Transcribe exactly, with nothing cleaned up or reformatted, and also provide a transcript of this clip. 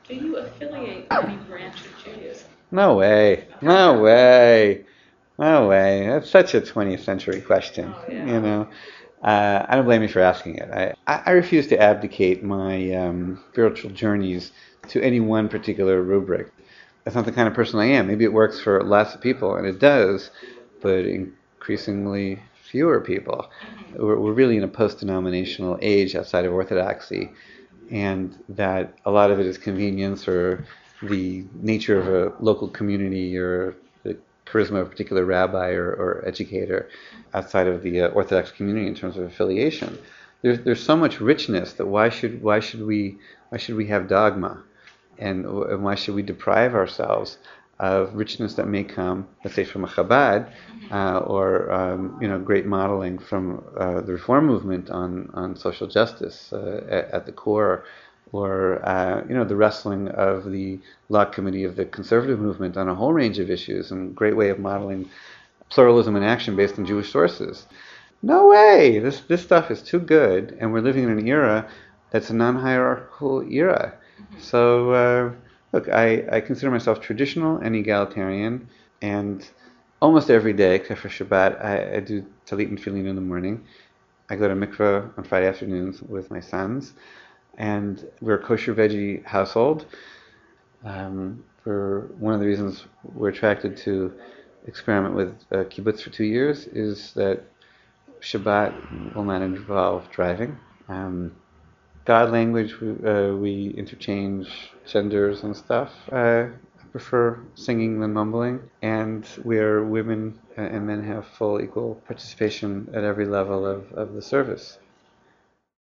Do you affiliate with any branch of Judaism? No way. No way. No way. That's such a twentieth century question. Oh, yeah. You know, uh, I don't blame you for asking it. I, I, I refuse to abdicate my um, spiritual journeys to any one particular rubric. That's not the kind of person I am. Maybe it works for lots of people, and it does, but increasingly fewer people. We're, we're really in a post-denominational age outside of Orthodoxy, and that a lot of it is convenience or the nature of a local community or the charisma of a particular rabbi or, or educator outside of the uh, Orthodox community in terms of affiliation. There's there's so much richness that why should why should we why should we have dogma, and, and why should we deprive ourselves of richness that may come, let's say, from a Chabad, uh, or um, you know, great modeling from uh, the Reform movement on, on social justice uh, at, at the core, or uh, you know, the wrestling of the law committee of the conservative movement on a whole range of issues, and great way of modeling pluralism in action based on Jewish sources. No way! This this stuff is too good, and we're living in an era that's a non-hierarchical era. So, uh, look, I, I consider myself traditional and egalitarian, and almost every day, except for Shabbat, I, I do talit and tefillin in the morning. I go to mikveh on Friday afternoons with my sons, and we're a kosher veggie household. Um, for one of the reasons we're attracted to experiment with uh, kibbutz for two years is that Shabbat will not involve driving. Um, God language, we, uh, we interchange genders and stuff. Uh, I prefer singing than mumbling, and where women and men have full equal participation at every level of, of the service.